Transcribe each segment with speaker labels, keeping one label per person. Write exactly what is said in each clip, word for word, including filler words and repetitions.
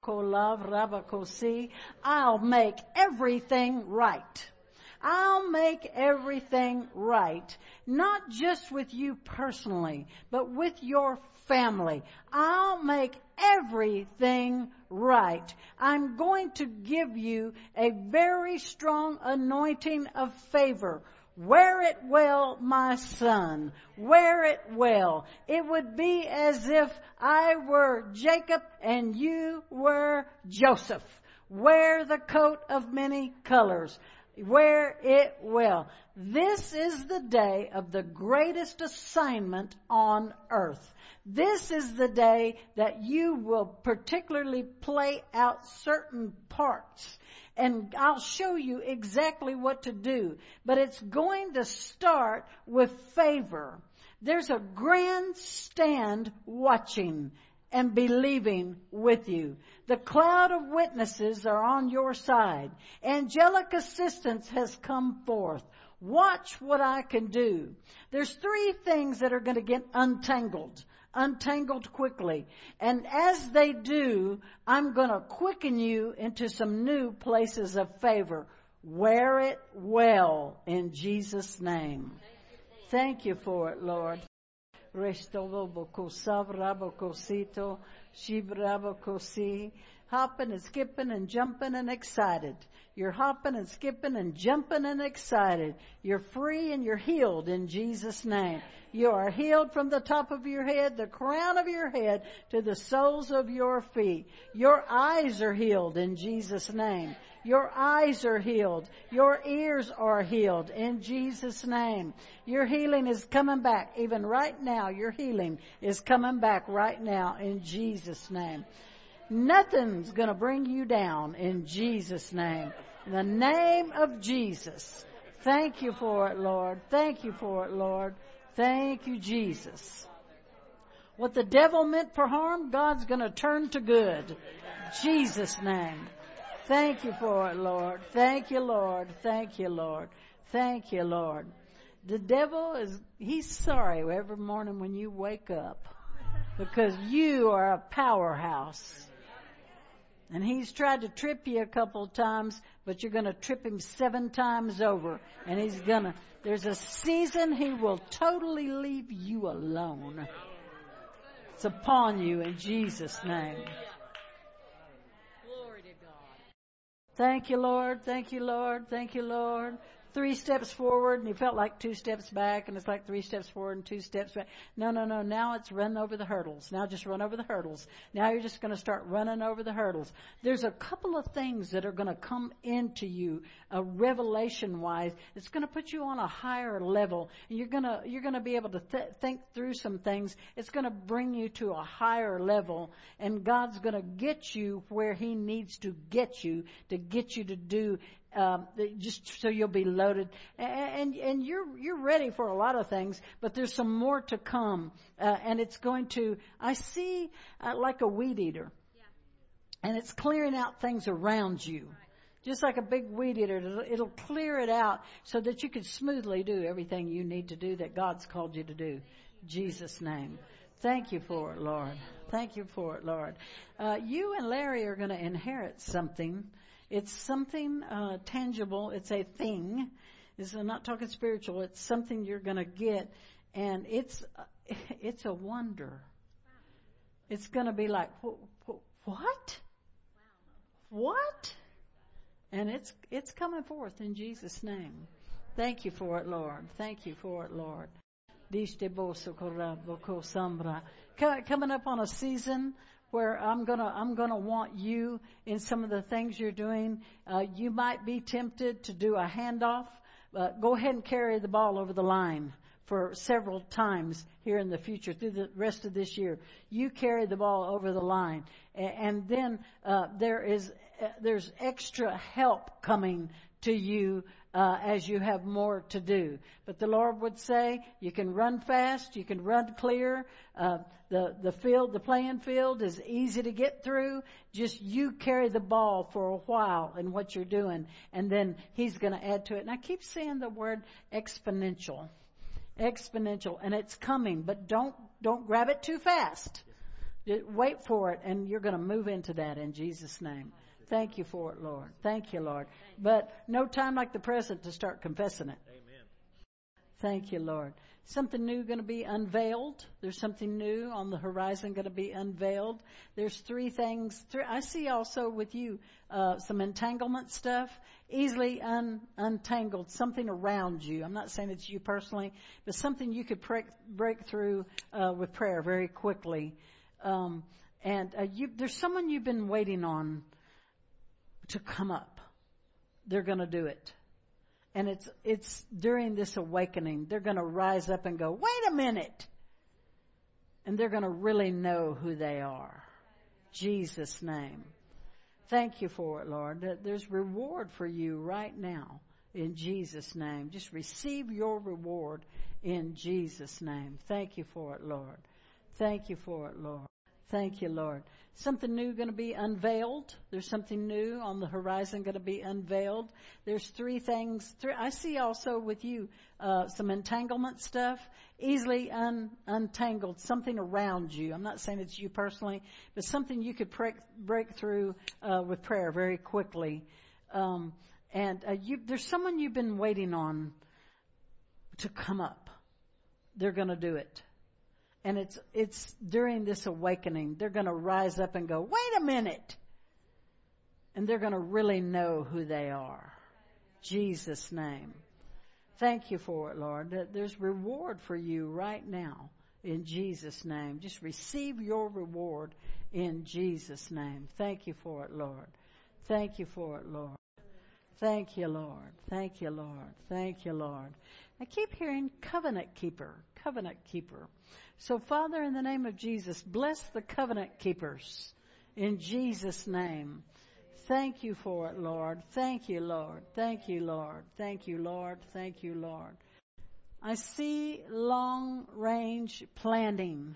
Speaker 1: love, rabakosi. I'll make everything right. I'll make everything right. Not just with you personally, but with your family. I'll make everything right. I'm going to give you a very strong anointing of favor. Wear it well, my son. Wear it well. It would be as if I were Jacob and you were Joseph. Wear the coat of many colors. Wear it well. This is the day of the greatest assignment on earth. This is the day that you will particularly play out certain parts. And I'll show you exactly what to do. But it's going to start with favor. There's a grandstand watching and believing with you. The cloud of witnesses are on your side. Angelic assistance has come forth. Watch what I can do. There's three things that are going to get untangled. Untangled quickly. And as they do, I'm going to quicken you into some new places of favor. Wear it well in Jesus' name. Thank you for it, Lord. Hopping and skipping and jumping and excited. You're hopping and skipping and jumping and excited. You're free and you're healed in Jesus' name. You are healed from the top of your head, the crown of your head, to the soles of your feet. Your eyes are healed in Jesus' name. Your eyes are healed. Your ears are healed in Jesus' name. Your healing is coming back. Even right now, your healing is coming back right now in Jesus' name. Nothing's going to bring you down in Jesus' name. In the name of Jesus. Thank you for it, Lord. Thank you for it, Lord. Thank you, Jesus. What the devil meant for harm, God's going to turn to good. Jesus' name. Thank you for it, Lord. Thank you, Lord. Thank you, Lord. Thank you, Lord. The devil is, he's sorry every morning when you wake up because you are a powerhouse. And he's tried to trip you a couple of times, but you're going to trip him seven times over. And he's going to, there's a season he will totally leave you alone. It's upon you in Jesus' name.
Speaker 2: Glory to God.
Speaker 1: Thank you, Lord. Thank you, Lord. Thank you, Lord. Three steps forward, and you felt like two steps back, and it's like three steps forward and two steps back. No, no, no. Now it's run over the hurdles. Now just run over the hurdles. Now you're just going to start running over the hurdles. There's a couple of things that are going to come into you, uh, revelation-wise. It's going to put you on a higher level, and you're going to you're going to be able to th- think through some things. It's going to bring you to a higher level, and God's going to get you where He needs to get you to get you to do. Um, just so you'll be loaded, and, and and you're you're ready for a lot of things, but there's some more to come, uh, and it's going to. I see uh, like a weed eater, yeah. And it's clearing out things around you, right. Just like a big weed eater. It'll, it'll clear it out so that you can smoothly do everything you need to do that God's called you to do. In Jesus' name. Thank you for it, Lord. Thank you for it, Lord. Uh, you and Larry are going to inherit something. It's something uh, tangible. It's a thing. It's, I'm not talking spiritual. It's something you're going to get, and it's uh, it's a wonder. It's going to be like, wh- wh- what? What? And it's it's coming forth in Jesus' name. Thank you for it, Lord. Thank you for it, Lord. Coming up on a season where I'm gonna I'm gonna want you in some of the things you're doing. Uh, you might be tempted to do a handoff. Uh, go ahead and carry the ball over the line for several times here in the future through the rest of this year. You carry the ball over the line, and, and then uh, there is uh, there's extra help coming to you uh, as you have more to do. But the Lord would say, you can run fast, you can run clear. Uh, the the field, the playing field is easy to get through. Just you carry the ball for a while in what you're doing, and then He's going to add to it. And I keep saying the word exponential, exponential, and it's coming. But don't don't grab it too fast. Wait for it, and you're going to move into that in Jesus' name. Thank you for it, Lord. Thank you, Lord. But no time like the present to start confessing it.
Speaker 2: Amen.
Speaker 1: Thank you, Lord. Something new going to be unveiled. There's something new on the horizon going to be unveiled. There's three things. Three, I see also with you uh, some entanglement stuff, easily un, untangled, something around you. I'm not saying it's you personally, but something you could break, break through uh, with prayer very quickly. Um, and uh, you, there's someone you've been waiting on to come up. They're going to do it. And it's it's during this awakening, they're going to rise up and go, wait a minute. And they're going to really know who they are. Jesus' name. Thank you for it, Lord. There's reward for you right now in Jesus' name. Just receive your reward in Jesus' name. Thank you for it, Lord. Thank you for it, Lord. Thank you, Lord. Something new going to be unveiled. There's something new on the horizon going to be unveiled. There's three things. Three, I see also with you uh, some entanglement stuff, easily un, untangled, something around you. I'm not saying it's you personally, but something you could break, break through uh, with prayer very quickly. Um, and uh, you, there's someone you've been waiting on to come up. They're going to do it. And it's it's during this awakening, they're going to rise up and go, wait a minute. And they're going to really know who they are. Jesus' name. Thank you for it, Lord. There's reward for you right now in Jesus' name. Just receive your reward in Jesus' name. Thank you for it, Lord. Thank you for it, Lord. Thank you, Lord. Thank you, Lord. Thank you, Lord. I keep hearing covenant keeper, covenant keeper. So, Father, in the name of Jesus, bless the covenant keepers in Jesus' name. Thank you for it, Lord. Thank you, Lord. Thank you, Lord. Thank you, Lord. Thank you, Lord. I see long-range planning.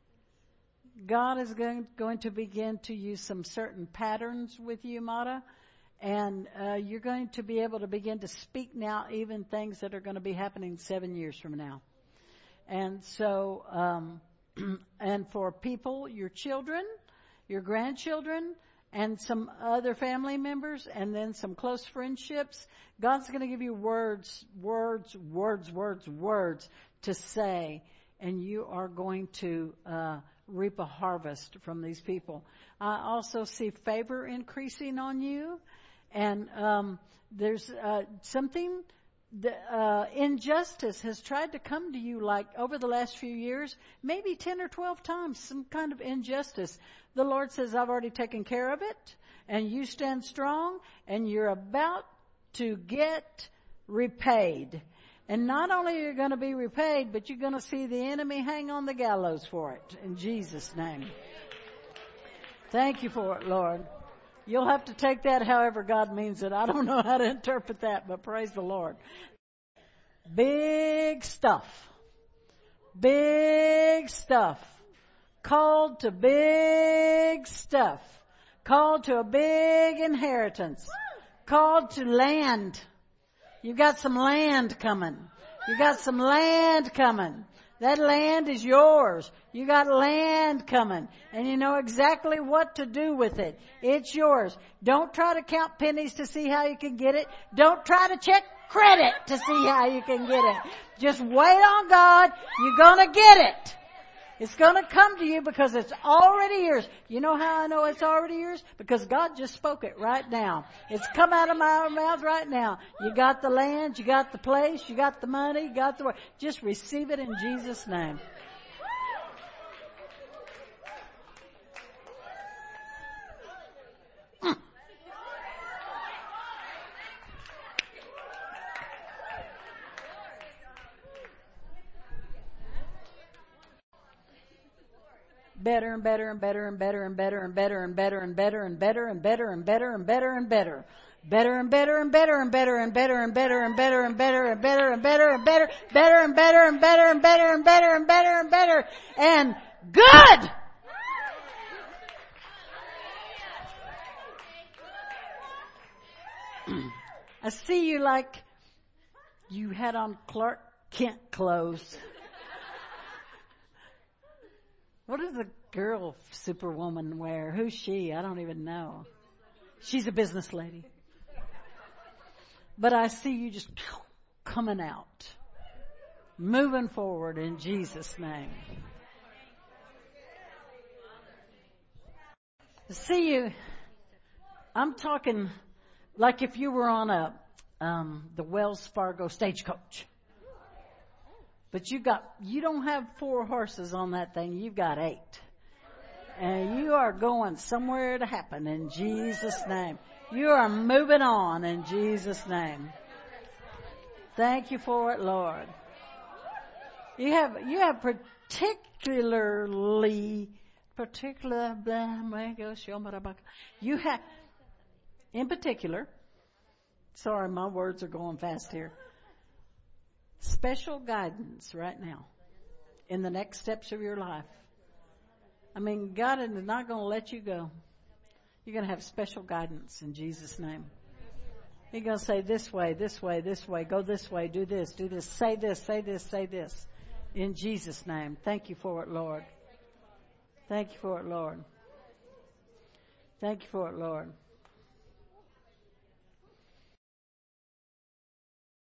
Speaker 1: God is going, going to begin to use some certain patterns with you, Mata. And uh, you're going to be able to begin to speak now even things that are going to be happening seven years from now. And so, um, and for people, your children, your grandchildren, and some other family members, and then some close friendships, God's going to give you words, words, words, words, words to say, and you are going to uh, reap a harvest from these people. I also see favor increasing on you. And um, there's uh, something, the, uh, injustice has tried to come to you like over the last few years, maybe ten or twelve times, some kind of injustice. The Lord says, I've already taken care of it, and you stand strong, and you're about to get repaid. And not only are you going to be repaid, but you're going to see the enemy hang on the gallows for it, in Jesus' name. Thank you for it, Lord. You'll have to take that however God means it. I don't know how to interpret that, but praise the Lord. Big stuff. Big stuff. Called to big stuff. Called to a big inheritance. Called to land. You've got some land coming. You've got some land coming. That land is yours. You got land coming, and you know exactly what to do with it. It's yours. Don't try to count pennies to see how you can get it. Don't try to check credit to see how you can get it. Just wait on God. You're going to get it. It's going to come to you because it's already yours. You know how I know it's already yours? Because God just spoke it right now. It's come out of my mouth right now. You got the land, you got the place, you got the money, you got the word. Just receive it in Jesus' name. Better and better and better and better and better and better and better and better and better and better and better and better and better. Better and better and better and better and better and better and better and better and better and better and better, better and better and better and better and better and better and better and good. I see you like you had on Clark Kent clothes. What is the girl superwoman wear? Who's she? I don't even know. She's a business lady. But I see you just coming out, moving forward in Jesus' name. See you. I'm talking like if you were on a um, the Wells Fargo stagecoach. But you got you don't have four horses on that thing. You've got eight. And you are going somewhere to happen in Jesus' name. You are moving on in Jesus' name. Thank you for it, Lord. You have you have particularly particular you have in particular. Sorry, my words are going fast here. Special guidance right now in the next steps of your life. I mean, God is not going to let you go. You're going to have special guidance in Jesus' name. He's going to say this way, this way, this way, go this way, do this, do this, say this, say this, say this. In Jesus' name. Thank you for it, Lord. Thank you for it, Lord. Thank you for it, Lord.